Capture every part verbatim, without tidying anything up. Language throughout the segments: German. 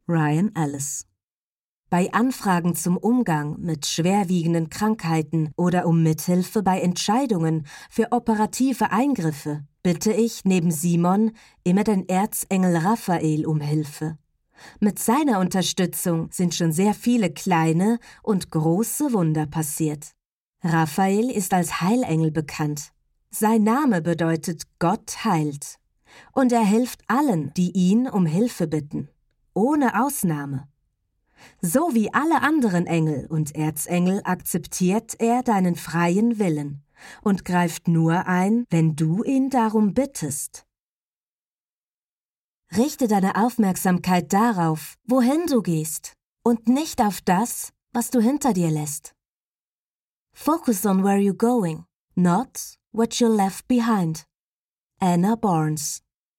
Ryan Ellis. Bei Anfragen zum Umgang mit schwerwiegenden Krankheiten oder um Mithilfe bei Entscheidungen für operative Eingriffe bitte ich neben Simon immer den Erzengel Raphael um Hilfe. Mit seiner Unterstützung sind schon sehr viele kleine und große Wunder passiert. Raphael ist als Heilengel bekannt. Sein Name bedeutet Gott heilt. Und er hilft allen, die ihn um Hilfe bitten, ohne Ausnahme. So wie alle anderen Engel und Erzengel akzeptiert er deinen freien Willen und greift nur ein, wenn du ihn darum bittest. Richte deine Aufmerksamkeit darauf, wohin du gehst, und nicht auf das, was du hinter dir lässt. Focus on where you're going, not what you left behind. Anna Barnes.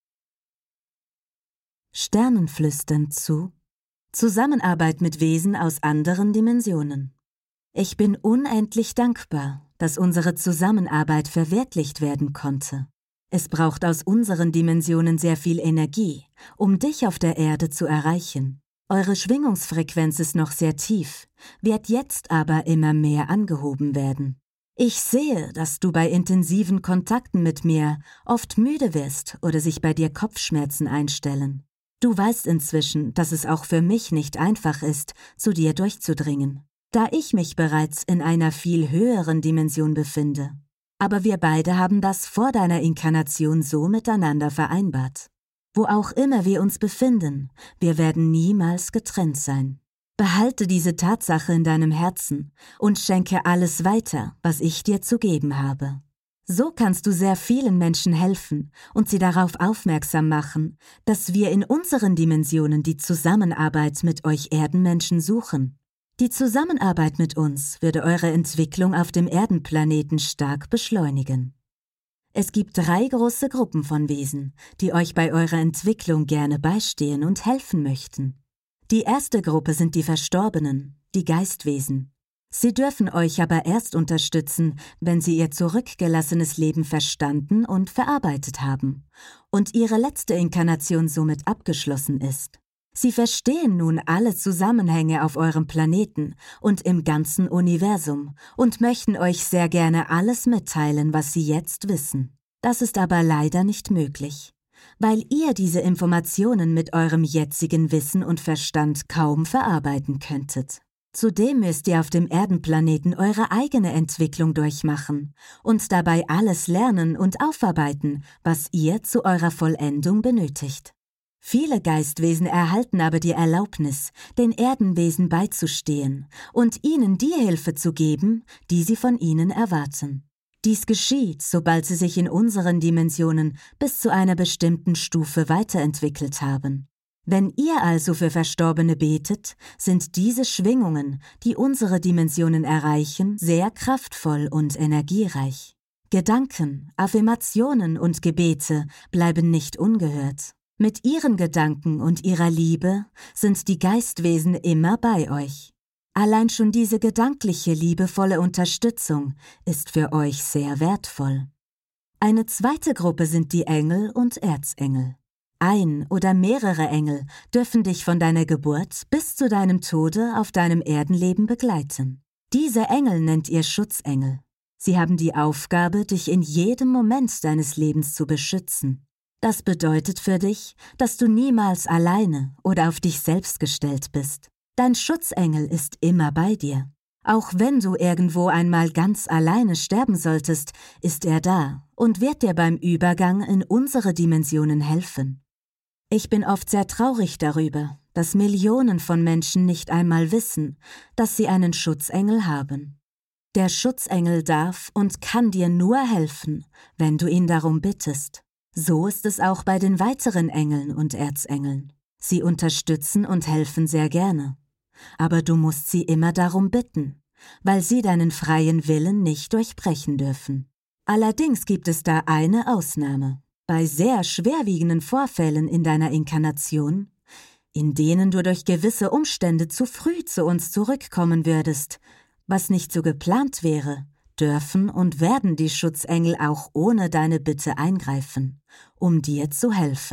Sternenflüstern zu Zusammenarbeit mit Wesen aus anderen Dimensionen. Ich bin unendlich dankbar, dass unsere Zusammenarbeit verwirklicht werden konnte. Es braucht aus unseren Dimensionen sehr viel Energie, um dich auf der Erde zu erreichen. Eure Schwingungsfrequenz ist noch sehr tief, wird jetzt aber immer mehr angehoben werden. Ich sehe, dass du bei intensiven Kontakten mit mir oft müde wirst oder sich bei dir Kopfschmerzen einstellen. Du weißt inzwischen, dass es auch für mich nicht einfach ist, zu dir durchzudringen, da ich mich bereits in einer viel höheren Dimension befinde. Aber wir beide haben das vor deiner Inkarnation so miteinander vereinbart. Wo auch immer wir uns befinden, wir werden niemals getrennt sein. Behalte diese Tatsache in deinem Herzen und schenke alles weiter, was ich dir zu geben habe. So kannst du sehr vielen Menschen helfen und sie darauf aufmerksam machen, dass wir in unseren Dimensionen die Zusammenarbeit mit euch Erdenmenschen suchen. Die Zusammenarbeit mit uns würde eure Entwicklung auf dem Erdenplaneten stark beschleunigen. Es gibt drei große Gruppen von Wesen, die euch bei eurer Entwicklung gerne beistehen und helfen möchten. Die erste Gruppe sind die Verstorbenen, die Geistwesen. Sie dürfen euch aber erst unterstützen, wenn sie ihr zurückgelassenes Leben verstanden und verarbeitet haben und ihre letzte Inkarnation somit abgeschlossen ist. Sie verstehen nun alle Zusammenhänge auf eurem Planeten und im ganzen Universum und möchten euch sehr gerne alles mitteilen, was sie jetzt wissen. Das ist aber leider nicht möglich, weil ihr diese Informationen mit eurem jetzigen Wissen und Verstand kaum verarbeiten könntet. Zudem müsst ihr auf dem Erdenplaneten eure eigene Entwicklung durchmachen und dabei alles lernen und aufarbeiten, was ihr zu eurer Vollendung benötigt. Viele Geistwesen erhalten aber die Erlaubnis, den Erdenwesen beizustehen und ihnen die Hilfe zu geben, die sie von ihnen erwarten. Dies geschieht, sobald sie sich in unseren Dimensionen bis zu einer bestimmten Stufe weiterentwickelt haben. Wenn ihr also für Verstorbene betet, sind diese Schwingungen, die unsere Dimensionen erreichen, sehr kraftvoll und energiereich. Gedanken, Affirmationen und Gebete bleiben nicht ungehört. Mit ihren Gedanken und ihrer Liebe sind die Geistwesen immer bei euch. Allein schon diese gedankliche, liebevolle Unterstützung ist für euch sehr wertvoll. Eine zweite Gruppe sind die Engel und Erzengel. Ein oder mehrere Engel dürfen dich von deiner Geburt bis zu deinem Tode auf deinem Erdenleben begleiten. Diese Engel nennt ihr Schutzengel. Sie haben die Aufgabe, dich in jedem Moment deines Lebens zu beschützen. Das bedeutet für dich, dass du niemals alleine oder auf dich selbst gestellt bist. Dein Schutzengel ist immer bei dir. Auch wenn du irgendwo einmal ganz alleine sterben solltest, ist er da und wird dir beim Übergang in unsere Dimensionen helfen. Ich bin oft sehr traurig darüber, dass Millionen von Menschen nicht einmal wissen, dass sie einen Schutzengel haben. Der Schutzengel darf und kann dir nur helfen, wenn du ihn darum bittest. So ist es auch bei den weiteren Engeln und Erzengeln. Sie unterstützen und helfen sehr gerne. Aber du musst sie immer darum bitten, weil sie deinen freien Willen nicht durchbrechen dürfen. Allerdings gibt es da eine Ausnahme. Bei sehr schwerwiegenden Vorfällen in deiner Inkarnation, in denen du durch gewisse Umstände zu früh zu uns zurückkommen würdest, was nicht so geplant wäre, dürfen und werden die Schutzengel auch ohne deine Bitte eingreifen, um dir zu helfen.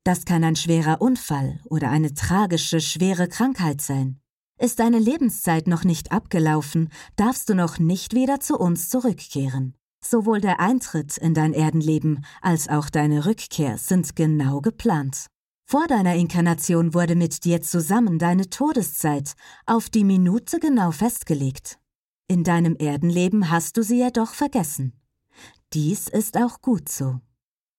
Das kann ein schwerer Unfall oder eine tragische, schwere Krankheit sein. Ist deine Lebenszeit noch nicht abgelaufen, darfst du noch nicht wieder zu uns zurückkehren. Sowohl der Eintritt in dein Erdenleben als auch deine Rückkehr sind genau geplant. Vor deiner Inkarnation wurde mit dir zusammen deine Todeszeit auf die Minute genau festgelegt. In deinem Erdenleben hast du sie jedoch vergessen. Dies ist auch gut so.